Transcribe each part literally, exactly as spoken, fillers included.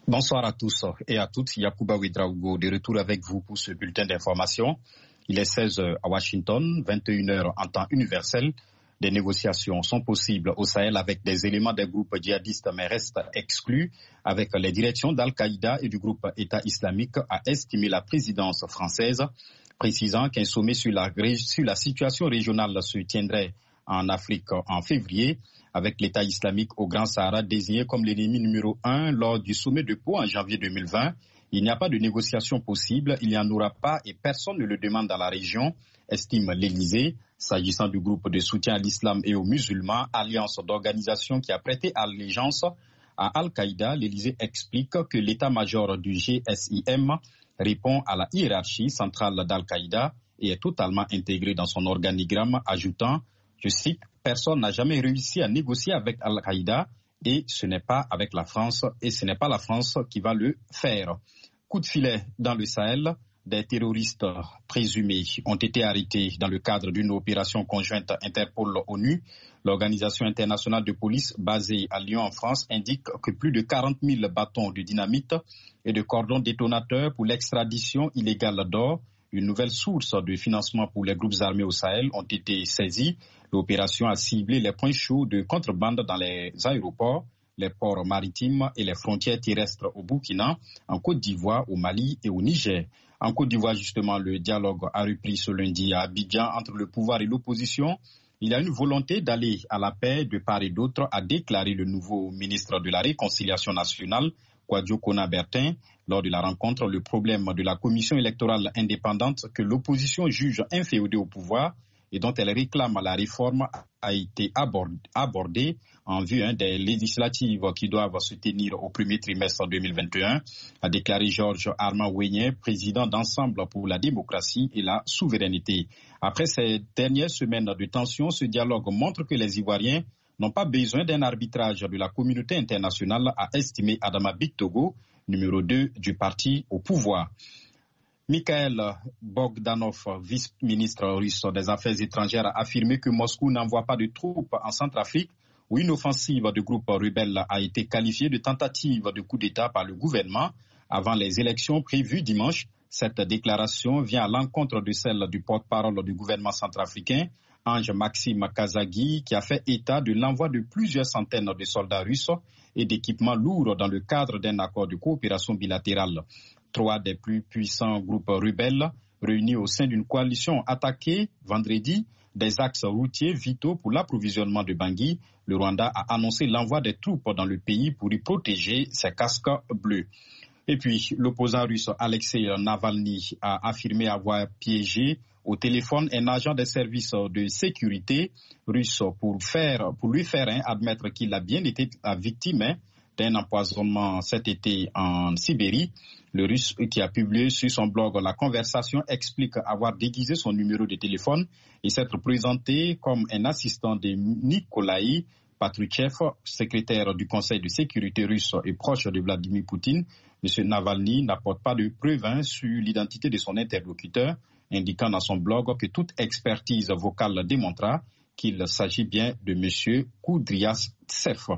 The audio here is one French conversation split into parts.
Bonsoir à tous et à toutes. Yacouba Ouedraogo de retour avec vous pour ce bulletin d'information. Il est seize heures à Washington, vingt et une heures en temps universel. Des négociations sont possibles au Sahel avec des éléments des groupes djihadistes mais restent exclus. Avec les directions d'Al-Qaïda et du groupe État islamique, a estimé la présidence française, précisant qu'un sommet sur la, sur la situation régionale se tiendrait en Afrique en février, avec l'État islamique au Grand Sahara désigné comme l'ennemi numéro un lors du sommet de Pau en janvier deux mille vingt. Il n'y a pas de négociation possible, il n'y en aura pas et personne ne le demande dans la région, estime l'Élysée. S'agissant du groupe de soutien à l'islam et aux musulmans, alliance d'organisations qui a prêté allégeance à Al-Qaïda, l'Élysée explique que l'état-major du G S I M répond à la hiérarchie centrale d'Al-Qaïda et est totalement intégré dans son organigramme, ajoutant, je cite, « Personne n'a jamais réussi à négocier avec Al-Qaïda et ce n'est pas avec la France et ce n'est pas la France qui va le faire. » Coup de filet dans le Sahel, des terroristes présumés ont été arrêtés dans le cadre d'une opération conjointe Interpol-ONU. L'organisation internationale de police basée à Lyon en France indique que plus de quarante mille bâtons de dynamite et de cordons détonateurs pour l'extradition illégale d'or, une nouvelle source de financement pour les groupes armés au Sahel, ont été saisis. L'opération a ciblé les points chauds de contrebande dans les aéroports, les ports maritimes et les frontières terrestres au Burkina, en Côte d'Ivoire, au Mali et au Niger. En Côte d'Ivoire, justement, le dialogue a repris ce lundi à Abidjan entre le pouvoir et l'opposition. Il y a une volonté d'aller à la paix de part et d'autre, a déclaré le nouveau ministre de la Réconciliation nationale, Kouadio Kona-Bertin. Lors de la rencontre, le problème de la commission électorale indépendante que l'opposition juge inféodée au pouvoir et dont elle réclame la réforme a été abordé en vue hein, des législatives qui doivent se tenir au premier trimestre deux mille vingt et un, a déclaré Georges Armand Ouénier, président d'Ensemble pour la démocratie et la souveraineté. Après ces dernières semaines de tension, ce dialogue montre que les Ivoiriens n'ont pas besoin d'un arbitrage de la communauté internationale, a estimé Adama Bictogo, numéro deux du parti au pouvoir. Mikhail Bogdanov, vice-ministre russe des Affaires étrangères, a affirmé que Moscou n'envoie pas de troupes en Centrafrique, où une offensive de groupes rebelles a été qualifiée de tentative de coup d'État par le gouvernement avant les élections prévues dimanche. Cette déclaration vient à l'encontre de celle du porte-parole du gouvernement centrafricain, Ange Maxime Kazagui, qui a fait état de l'envoi de plusieurs centaines de soldats russes et d'équipements lourds dans le cadre d'un accord de coopération bilatérale. Trois des plus puissants groupes rebelles réunis au sein d'une coalition attaquée vendredi des axes routiers vitaux pour l'approvisionnement de Bangui. Le Rwanda a annoncé l'envoi des troupes dans le pays pour y protéger ses casques bleus. Et puis, l'opposant russe Alexei Navalny a affirmé avoir piégé au téléphone un agent des services de sécurité russe pour, faire, pour lui faire hein, admettre qu'il a bien été la victime hein, d'un empoisonnement cet été en Sibérie. Le Russe qui a publié sur son blog la conversation explique avoir déguisé son numéro de téléphone et s'être présenté comme un assistant de Nikolai Patrutchev, secrétaire du Conseil de sécurité russe et proche de Vladimir Poutine. M. Navalny n'apporte pas de preuves hein, sur l'identité de son interlocuteur, indiquant dans son blog que toute expertise vocale démontra qu'il s'agit bien de M. Koudriavtsev.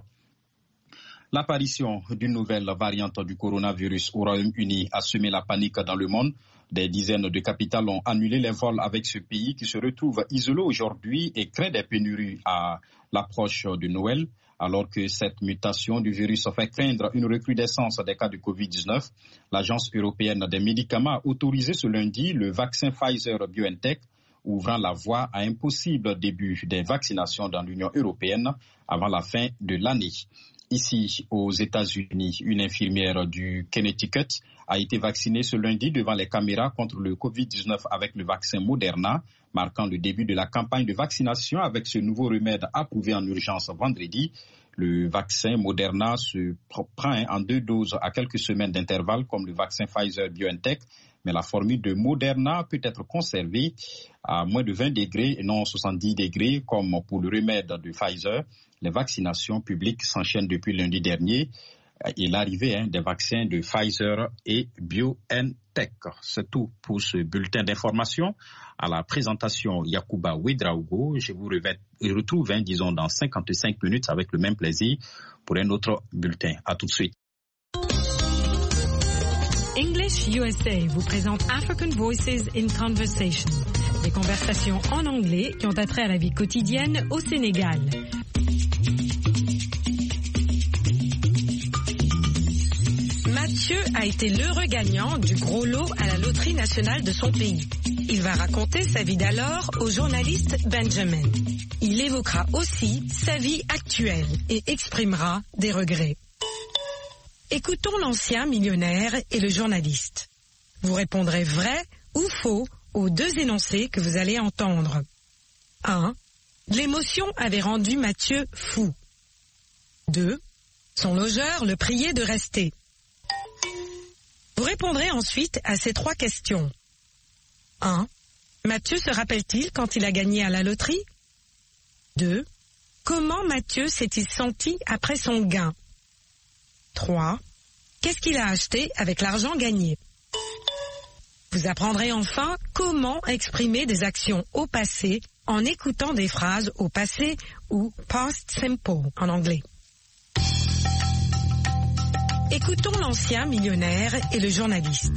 L'apparition d'une nouvelle variante du coronavirus au Royaume-Uni a semé la panique dans le monde. Des dizaines de capitales ont annulé les vols avec ce pays qui se retrouve isolé aujourd'hui et crée des pénuries à l'approche de Noël. Alors que cette mutation du virus fait craindre une recrudescence des cas de covid dix-neuf, l'Agence européenne des médicaments a autorisé ce lundi le vaccin Pfizer-BioNTech, ouvrant la voie à un possible début des vaccinations dans l'Union européenne avant la fin de l'année. Ici, aux États-Unis, une infirmière du Connecticut a été vaccinée ce lundi devant les caméras contre le covid dix-neuf avec le vaccin Moderna, marquant le début de la campagne de vaccination avec ce nouveau remède approuvé en urgence vendredi. Le vaccin Moderna se prend en deux doses à quelques semaines d'intervalle comme le vaccin Pfizer-BioNTech, mais la formule de Moderna peut être conservée à moins de vingt degrés et non soixante-dix degrés comme pour le remède de Pfizer. Les vaccinations publiques s'enchaînent depuis lundi dernier et l'arrivée hein, des vaccins de Pfizer et BioNTech. C'est tout pour ce bulletin d'information. À la présentation, Yacouba Ouedraogo. Je vous retrouve, hein, disons, dans cinquante-cinq minutes avec le même plaisir pour un autre bulletin. À tout de suite. English U S A vous présente African Voices in Conversation, des conversations en anglais qui ont attrait à la vie quotidienne au Sénégal. Mathieu a été l'heureux gagnant du gros lot à la loterie nationale de son pays. Il va raconter sa vie d'alors au journaliste Benjamin. Il évoquera aussi sa vie actuelle et exprimera des regrets. Écoutons l'ancien millionnaire et le journaliste. Vous répondrez vrai ou faux aux deux énoncés que vous allez entendre. un. L'émotion avait rendu Mathieu fou. deux. Son logeur le priait de rester. Vous répondrez ensuite à ces trois questions. un. Mathieu se rappelle-t-il quand il a gagné à la loterie? deux. Comment Mathieu s'est-il senti après son gain? trois. Qu'est-ce qu'il a acheté avec l'argent gagné? Vous apprendrez enfin comment exprimer des actions au passé en écoutant des phrases au passé ou past simple en anglais. Écoutons l'ancien millionnaire et le journaliste.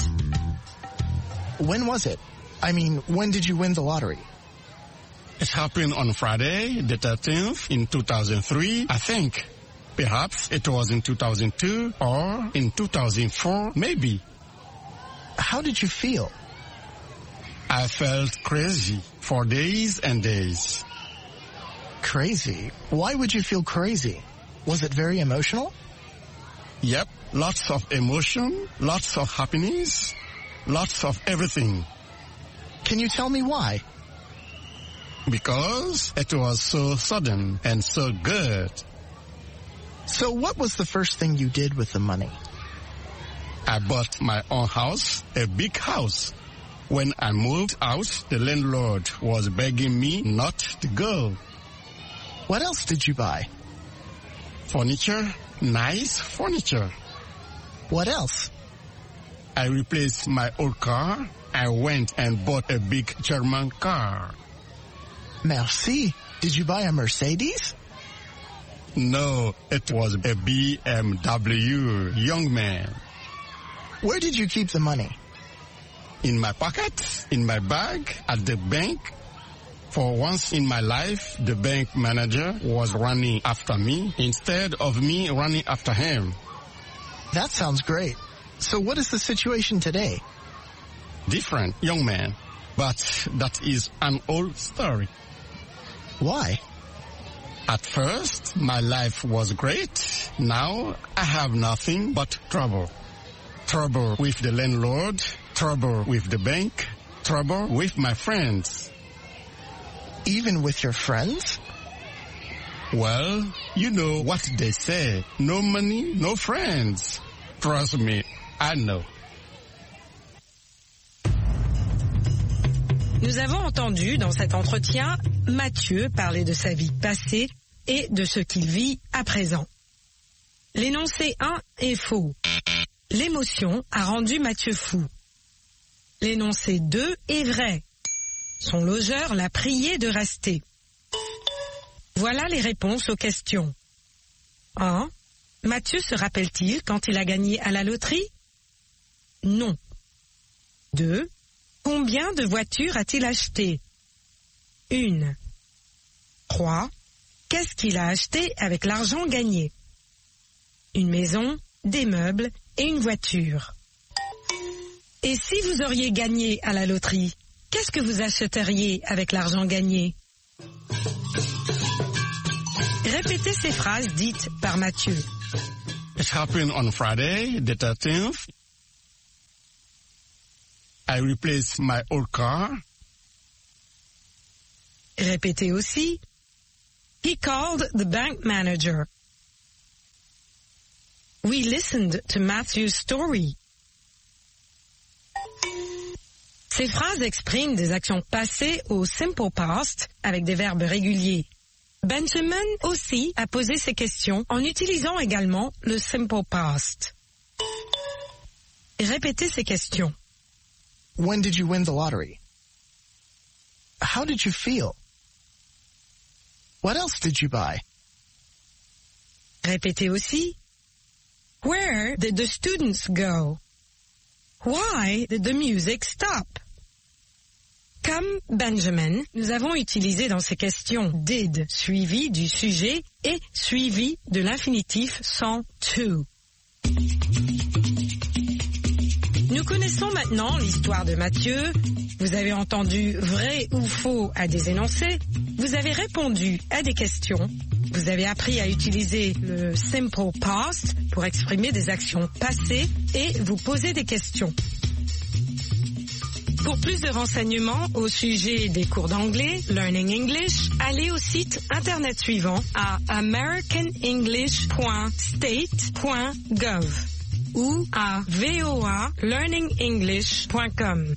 When was it? I mean, when did you win the lottery? It happened on Friday, the thirteenth, in two thousand three, I think. Perhaps it was in two thousand two or in two thousand four, maybe. How did you feel? I felt crazy for days and days. Crazy? Why would you feel crazy? Was it very emotional? Yep, lots of emotion, lots of happiness, lots of everything. Can you tell me why? Because it was so sudden and so good. So what was the first thing you did with the money? I bought my own house, a big house. When I moved out, the landlord was begging me not to go. What else did you buy? Furniture, nice furniture. What else? I replaced my old car. I went and bought a big German car. Merci. Did you buy a Mercedes? No, it was a B M W, young man. Where did you keep the money? In my pocket, in my bag, at the bank. For once in my life, the bank manager was running after me instead of me running after him. That sounds great. So what is the situation today? Different, young man. But that is an old story. Why? At first, my life was great. Now, I have nothing but trouble. Trouble with the landlord, trouble with the bank, trouble with my friends. Even with your friends? Well, you know what they say. No money, no friends. Trust me, I know. Nous avons entendu dans cet entretien Mathieu parler de sa vie passée et de ce qu'il vit à présent. L'énoncé un est faux. L'émotion a rendu Mathieu fou. L'énoncé deux est vrai. Son logeur l'a prié de rester. Voilà les réponses aux questions. un. Mathieu se rappelle-t-il quand il a gagné à la loterie? Non. deux. Combien de voitures a-t-il acheté? Une. trois. Qu'est-ce qu'il a acheté avec l'argent gagné? Une maison, des meubles et une voiture. Et si vous auriez gagné à la loterie, qu'est-ce que vous achèteriez avec l'argent gagné? Répétez ces phrases dites par Mathieu. It happened on Friday, the thirteenth. I replaced my old car. Répétez aussi. He called the bank manager. We listened to Matthew's story. Ces phrases expriment des actions passées au simple past avec des verbes réguliers. Benjamin aussi a posé ces questions en utilisant également le simple past. Répétez ces questions. When did you win the lottery? How did you feel? What else did you buy? Répétez aussi. Where did the students go? Why did the music stop? Comme Benjamin, nous avons utilisé dans ces questions did suivi du sujet et suivi de l'infinitif sans to. Nous connaissons maintenant l'histoire de Mathieu. Vous avez entendu vrai ou faux à des énoncés. Vous avez répondu à des questions. Vous avez appris à utiliser le simple past pour exprimer des actions passées et vous poser des questions. Pour plus de renseignements au sujet des cours d'anglais, Learning English, allez au site internet suivant à american english point state point gov ou à voa learning english point com.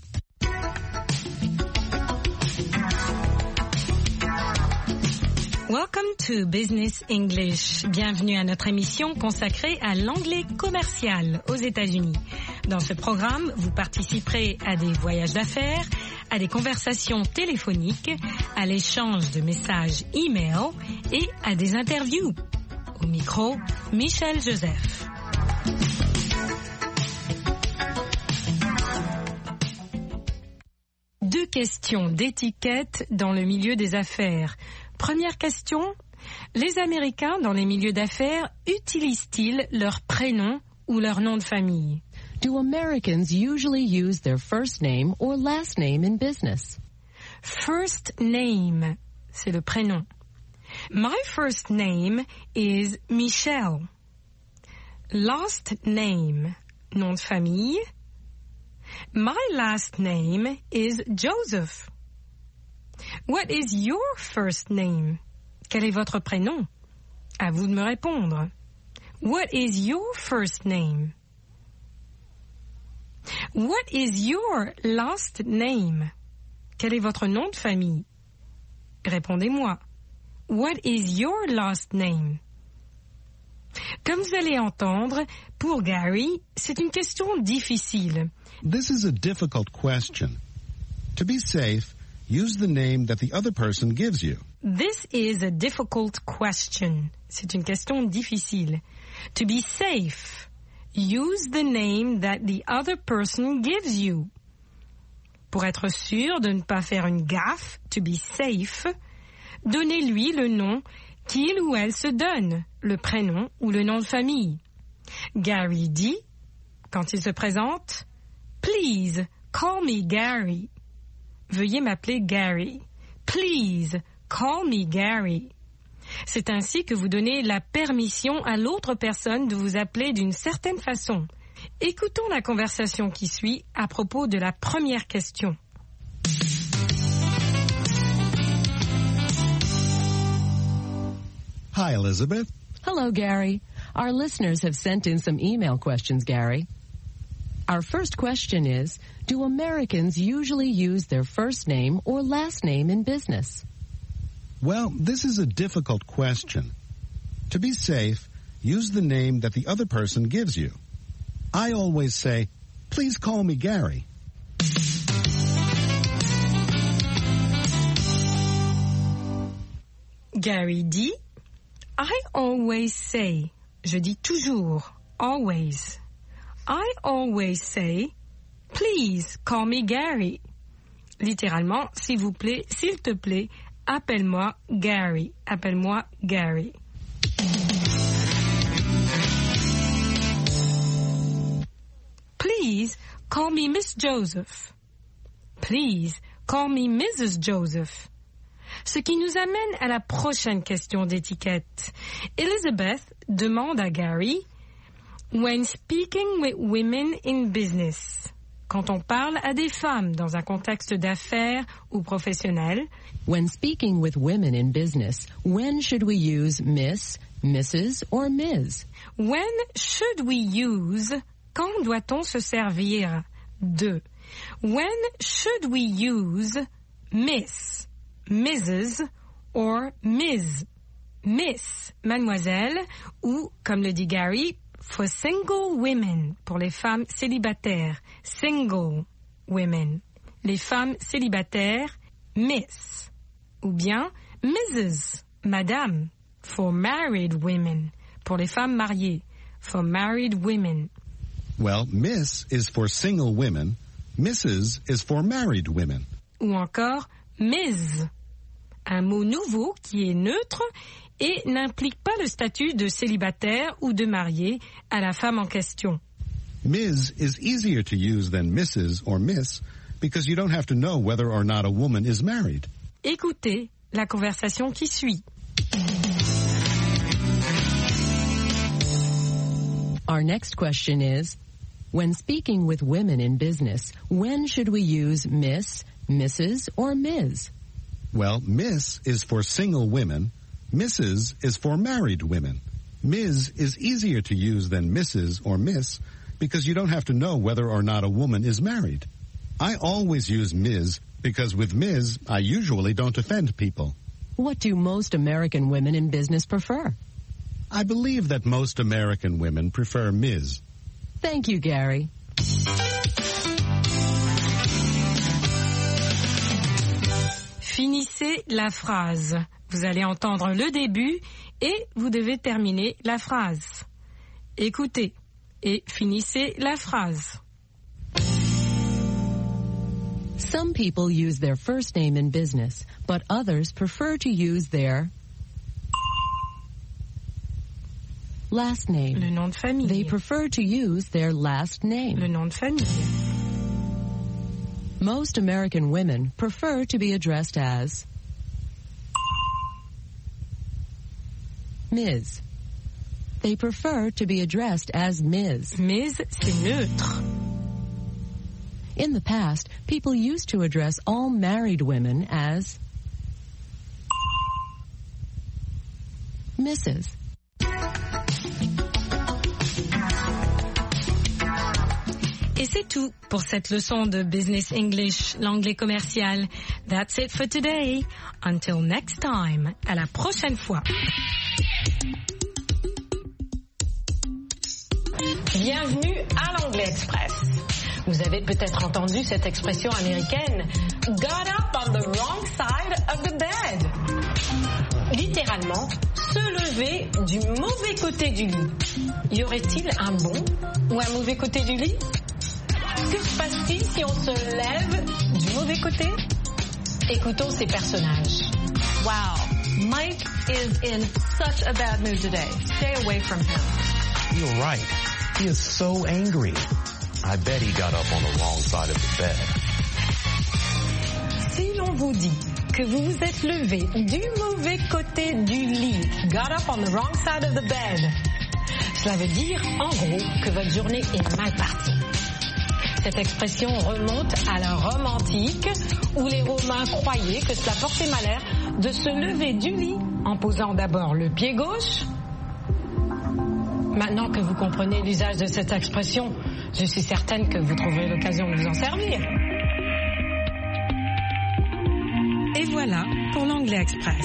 Welcome to Business English. Bienvenue à notre émission consacrée à l'anglais commercial aux États-Unis. Dans ce programme, vous participerez à des voyages d'affaires, à des conversations téléphoniques, à l'échange de messages e-mail et à des interviews. Au micro, Michel Joseph. Deux questions d'étiquette dans le milieu des affaires. Première question, les Américains dans les milieux d'affaires utilisent-ils leur prénom ou leur nom de famille? Do Americans usually use their first name or last name in business? First name, c'est le prénom. My first name is Michelle. Last name, nom de famille. My last name is Joseph. What is your first name? Quel est votre prénom? À vous de me répondre. What is your first name? What is your last name? Quel est votre nom de famille? Répondez-moi. What is your last name? Comme vous allez entendre, pour Gary, c'est une question difficile. This is a difficult question. To be safe, use the name that the other person gives you. This is a difficult question. C'est une question difficile. To be safe, use the name that the other person gives you. Pour être sûr de ne pas faire une gaffe, to be safe, donnez-lui le nom qu'il ou elle se donne, le prénom ou le nom de famille. Gary dit, quand il se présente, Please, call me Gary. Veuillez m'appeler Gary. Please, call me Gary. C'est ainsi que vous donnez la permission à l'autre personne de vous appeler d'une certaine façon. Écoutons la conversation qui suit à propos de la première question. Hi, Elizabeth. Hello, Gary. Our listeners have sent in some email questions, Gary. Our first question is, do Americans usually use their first name or last name in business? Well, this is a difficult question. To be safe, use the name that the other person gives you. I always say, please call me Gary. Gary dit, I always say, je dis toujours, always. I always say, please call me Gary. Littéralement, s'il vous plaît, s'il te plaît, appelle-moi Gary. Appelle-moi Gary. Please call me Miss Joseph. Please call me Missus Joseph. Ce qui nous amène à la prochaine question d'étiquette. Elizabeth demande à Gary, when speaking with women in business, quand on parle à des femmes dans un contexte d'affaires ou professionnel, when speaking with women in business, when should we use Miss, Missus or Miz? When should we use, quand doit-on se servir de? When should we use Miss, Missus or Miz? Miss, mademoiselle, ou, comme le dit Gary, for single women, pour les femmes célibataires, single women. Les femmes célibataires, Miss. Ou bien Missus, madame, for married women, pour les femmes mariées, for married women. Well, Miss is for single women. Missus is for married women. Ou encore Miz, un mot nouveau qui est neutre et n'implique pas le statut de célibataire ou de marié à la femme en question. Miz is easier to use than Missus or Miss because you don't have to know whether or not a woman is married. Écoutez la conversation qui suit. Our next question is, when speaking with women in business, when should we use Miss, Missus, or Miz? Well, Miss is for single women. Missus is for married women. Miz is easier to use than Missus or Miss because you don't have to know whether or not a woman is married. I always use Miz because with Miz, I usually don't offend people. What do most American women in business prefer? I believe that most American women prefer Miz. Thank you, Gary. Finissez la phrase. Vous allez entendre le début et vous devez terminer la phrase. Écoutez et finissez la phrase. Some people use their first name in business, but others prefer to use their last name. Le nom de famille. They prefer to use their last name. Le nom de famille. Most American women prefer to be addressed as Miz. They prefer to be addressed as Miz. Miz, c'est neutre. In the past, people used to address all married women as Missus Et c'est tout pour cette leçon de Business English, l'anglais commercial. That's it for today. Until next time. À la prochaine fois. Bienvenue à l'Anglais Express. Vous avez peut-être entendu cette expression américaine « got up on the wrong side of the bed ». Littéralement, se lever du mauvais côté du lit. Y aurait-il un bon ou un mauvais côté du lit? Que se passe-t-il si on se lève du mauvais côté? Écoutons ces personnages. Wow, Mike is in such a bad mood today. Stay away from him. You're right. He is so angry. I bet he got up on the wrong side of the bed. Si l'on vous dit que vous vous êtes levé du mauvais côté du lit, got up on the wrong side of the bed, cela veut dire, en gros, que votre journée est mal partie. Cette expression remonte à la Rome antique, où les Romains croyaient que cela portait malheur de se lever du lit en posant d'abord le pied gauche. Maintenant que vous comprenez l'usage de cette expression, je suis certaine que vous trouverez l'occasion de vous en servir. Et voilà pour l'Anglais Express.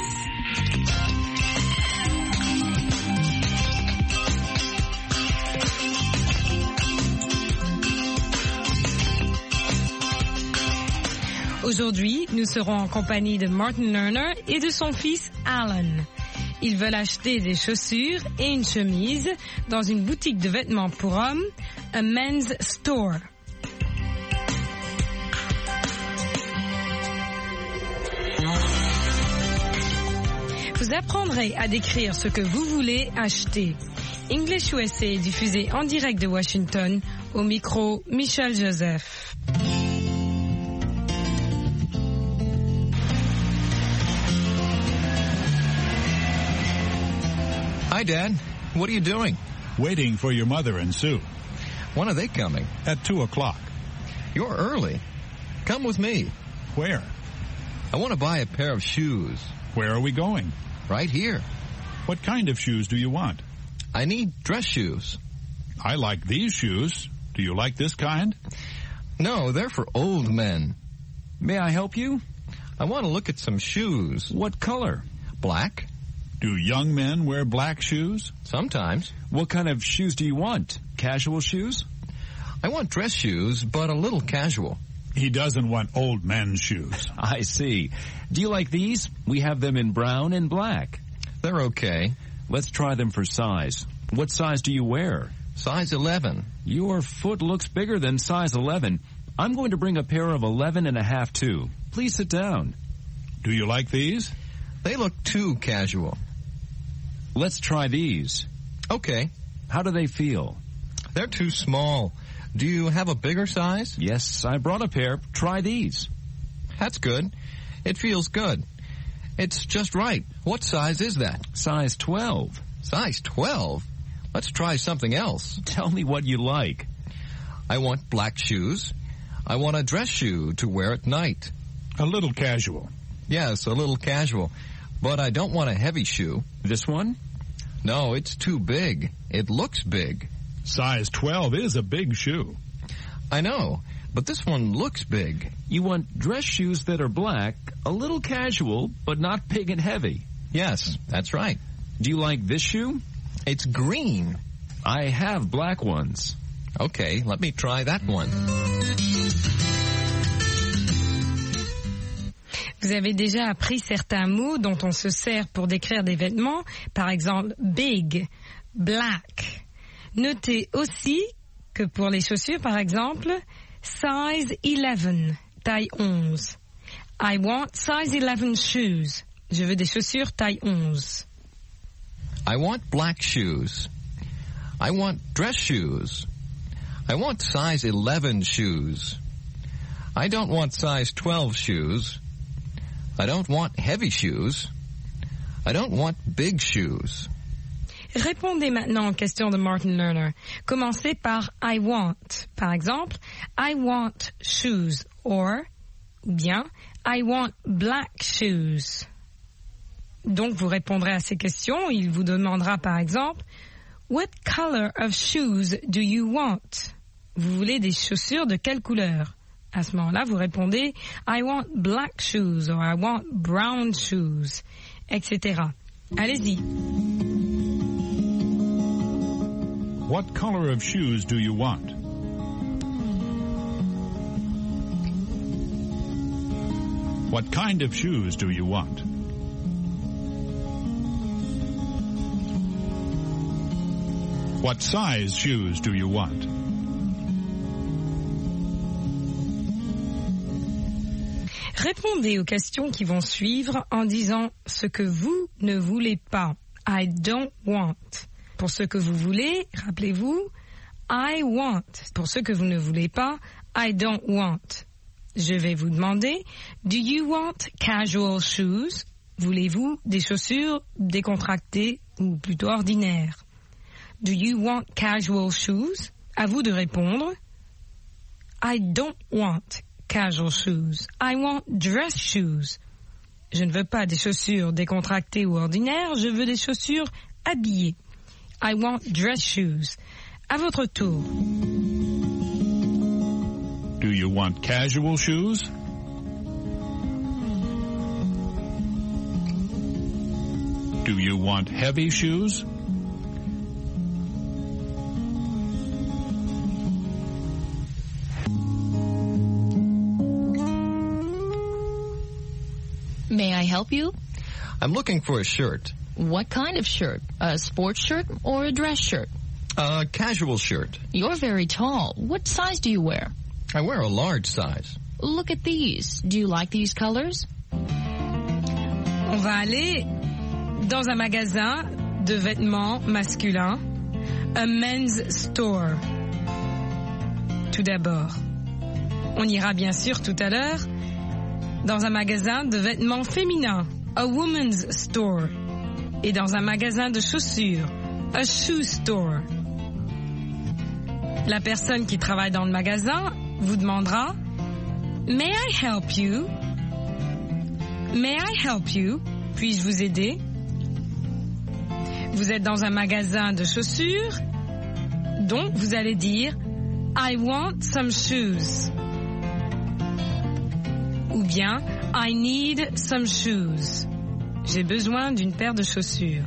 Aujourd'hui, nous serons en compagnie de Martin Lerner et de son fils Alan. Ils veulent acheter des chaussures et une chemise dans une boutique de vêtements pour hommes, a men's store. Vous apprendrez à décrire ce que vous voulez acheter. English U S A est diffusé en direct de Washington, au micro Michel Joseph. Hi, Dad. What are you doing? Waiting for your mother and Sue. When are they coming? At two o'clock. You're early. Come with me. Where? I want to buy a pair of shoes. Where are we going? Right here. What kind of shoes do you want? I need dress shoes. I like these shoes. Do you like this kind? No, they're for old men. May I help you? I want to look at some shoes. What color? Black. Do young men wear black shoes? Sometimes. What kind of shoes do you want? Casual shoes? I want dress shoes, but a little casual. He doesn't want old men's shoes. I see. Do you like these? We have them in brown and black. They're okay. Let's try them for size. What size do you wear? Size eleven. Your foot looks bigger than size eleven. I'm going to bring a pair of eleven and a half too. Please sit down. Do you like these? They look too casual. Let's try these. Okay. How do they feel? They're too small. Do you have a bigger size? Yes, I brought a pair. Try these. That's good. It feels good. It's just right. What size is that? Size twelve. Size twelve? Let's try something else. Tell me what you like. I want black shoes. I want a dress shoe to wear at night. A little casual. Yes, a little casual. But I don't want a heavy shoe. This one? No, it's too big. It looks big. Size twelve is a big shoe. I know, but this one looks big. You want dress shoes that are black, a little casual, but not big and heavy. Yes, that's right. Do you like this shoe? It's green. I have black ones. Okay, let me try that one. Vous avez déjà appris certains mots dont on se sert pour décrire des vêtements, par exemple big, black. Notez aussi que pour les chaussures, par exemple, size eleven, taille onze. I want size eleven shoes. Je veux des chaussures taille onze. I want black shoes. I want dress shoes. I want size eleven shoes. I don't want size twelve shoes. I don't want heavy shoes. I don't want big shoes. Répondez maintenant aux questions de Martin Lerner. Commencez par I want. Par exemple, I want shoes or, ou bien, I want black shoes. Donc, vous répondrez à ces questions. Il vous demandera par exemple, what color of shoes do you want? Vous voulez des chaussures de quelle couleur? À ce moment-là, vous répondez, I want black shoes or I want brown shoes, et cetera. Allez-y. What color of shoes do you want? What kind of shoes do you want? What size shoes do you want? Répondez aux questions qui vont suivre en disant ce que vous ne voulez pas. I don't want. Pour ce que vous voulez, rappelez-vous, I want. Pour ce que vous ne voulez pas, I don't want. Je vais vous demander, do you want casual shoes? Voulez-vous des chaussures décontractées ou plutôt ordinaires? Do you want casual shoes? À vous de répondre. I don't want casual shoes. I want dress shoes. Je ne veux pas des chaussures décontractées ou ordinaires, je veux des chaussures habillées. I want dress shoes. À votre tour. Do you want casual shoes? Do you want heavy shoes? May I help you? I'm looking for a shirt. What kind of shirt? A sports shirt or a dress shirt? A casual shirt. You're very tall. What size do you wear? I wear a large size. Look at these. Do you like these colors? On va aller dans un magasin de vêtements masculins, a men's store. Tout d'abord. On ira bien sûr tout à l'heure dans un magasin de vêtements féminins, a woman's store. Et dans un magasin de chaussures, a shoe store. La personne qui travaille dans le magasin vous demandera « May I help you? May I help you? Puis-je vous aider? » Vous êtes dans un magasin de chaussures, donc vous allez dire « I want some shoes » ou bien « I need some shoes ». J'ai besoin d'une paire de chaussures.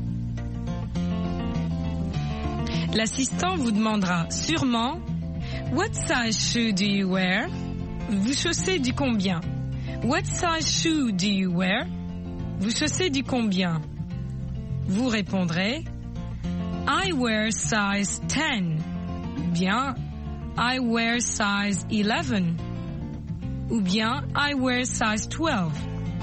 L'assistant vous demandera sûrement « What size shoe do you wear? » Vous chaussez du combien? What size shoe do you wear? Vous chaussez du combien? Vous répondrez I wear size ten. Bien, I wear size eleven. Ou bien, I wear size twelve.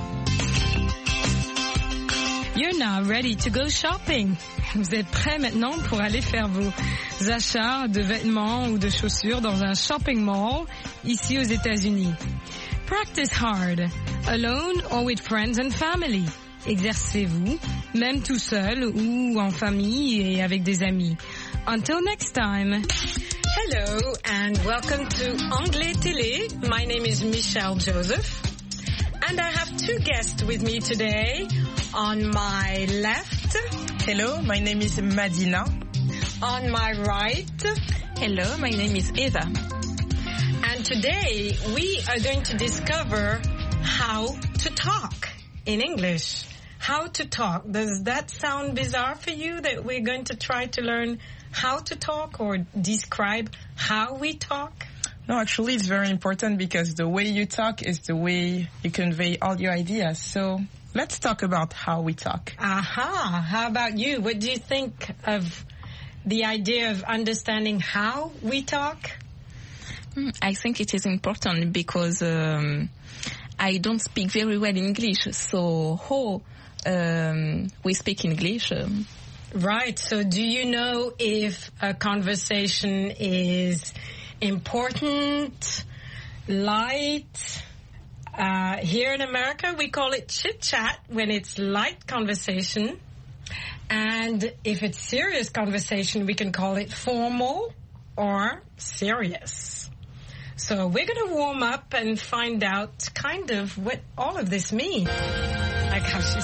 You're now ready to go shopping. Vous êtes prêts maintenant pour aller faire vos achats de vêtements ou de chaussures dans un shopping mall ici aux États-Unis. Practice hard, alone or with friends and family. Exercez-vous, même tout seul ou en famille et avec des amis. Until next time. Hello and welcome to Anglais Télé. My name is Michelle Joseph. And I have two guests with me today. On my left. Hello, my name is Madina. On my right. Hello, my name is Eva. And today we are going to discover how to talk in English. How to talk. Does that sound bizarre for you that we're going to try to learn how to talk or describe how we talk? No, actually it's very important because the way you talk is the way you convey all your ideas. So let's talk about how we talk. Aha. How about you? What do you think of the idea of understanding how we talk? I think it is important because um, I don't speak very well English. So how um, we speak English? Um, right. So do you know if a conversation is important, light? Uh, here in America, we call it chit-chat when it's light conversation. And if it's serious conversation, we can call it formal or serious. So we're going to warm up and find out kind of what all of this means. Like how she's...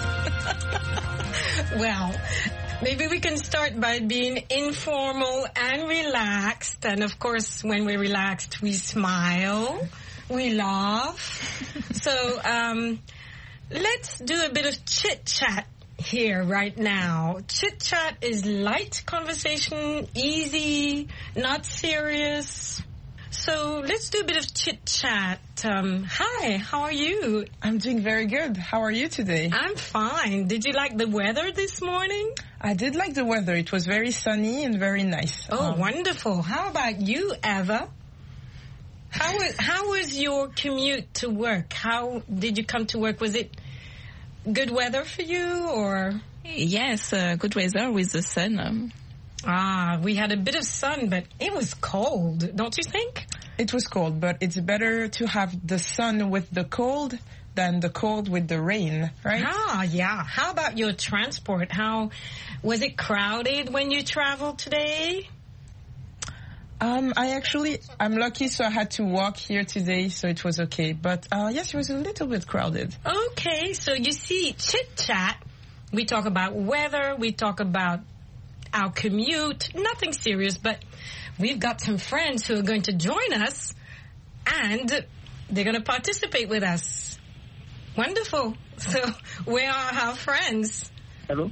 Well, maybe we can start by being informal and relaxed. And of course, when we're relaxed, we smile. We laugh. So um, let's do a bit of chit-chat here right now. Chit-chat is light conversation, easy, not serious. So let's do a bit of chit-chat. Um, hi, how are you? I'm doing very good. How are you today? I'm fine. Did you like the weather this morning? I did like the weather. It was very sunny and very nice. Oh, um, wonderful. How about you, Eva? How was, how was your commute to work? How did you come to work? Was it good weather for you or? Yes, uh, good weather with the sun. Um. Ah, we had a bit of sun, but it was cold, don't you think? It was cold, but it's better to have the sun with the cold than the cold with the rain, right? Ah, yeah. How about your transport? How was it crowded when you traveled today? Um, I actually, I'm lucky, so I had to walk here today, so it was okay. But uh, yes, it was a little bit crowded. Okay, so you see, chit-chat, we talk about weather, we talk about our commute, nothing serious, but we've got some friends who are going to join us, and they're going to participate with us. Wonderful. So, where are our friends? Hello.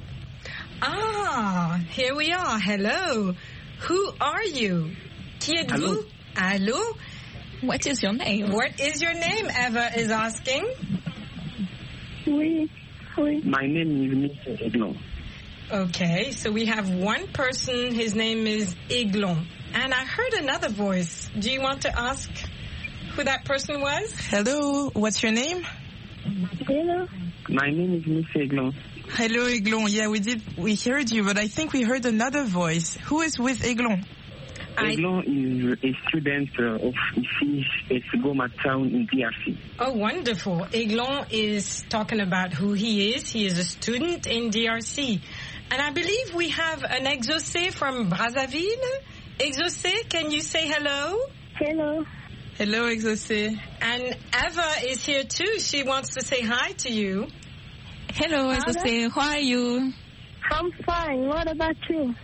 Ah, here we are. Hello. Who are you? Qui êtes-vous? Hello. What is your name? What is your name, Eva is asking? Oui. Oui. My name is Mister Eglon. Okay, so we have one person, his name is Eglon. And I heard another voice. Do you want to ask who that person was? Hello, what's your name? Hello. My name is Mister Eglon. Hello, Eglon. Yeah, we did, we heard you, but I think we heard another voice. Who is with Eglon? Eglon is a student uh, of ici at Goma town in D R C. Oh, wonderful. Eglon is talking about who he is. He is a student in D R C. And I believe we have an Exaucé from Brazzaville. Exaucé, can you say hello? Hello. Hello, Exaucé. And Eva is here too. She wants to say hi to you. Hello, Exaucé. How are you? I'm fine. What about you?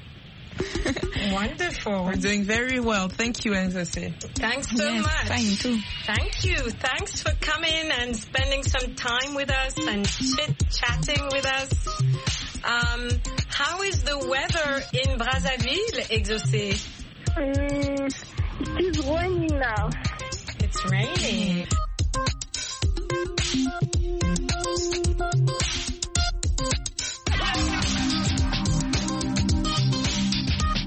Wonderful. We're doing very well. Thank you, Exaucé. Thanks so yes, much. Fine too. Thank you. Thanks for coming and spending some time with us and chit-chatting with us. Um, how is the weather in Brazzaville, Exaucé? Um, it is raining now. It's raining.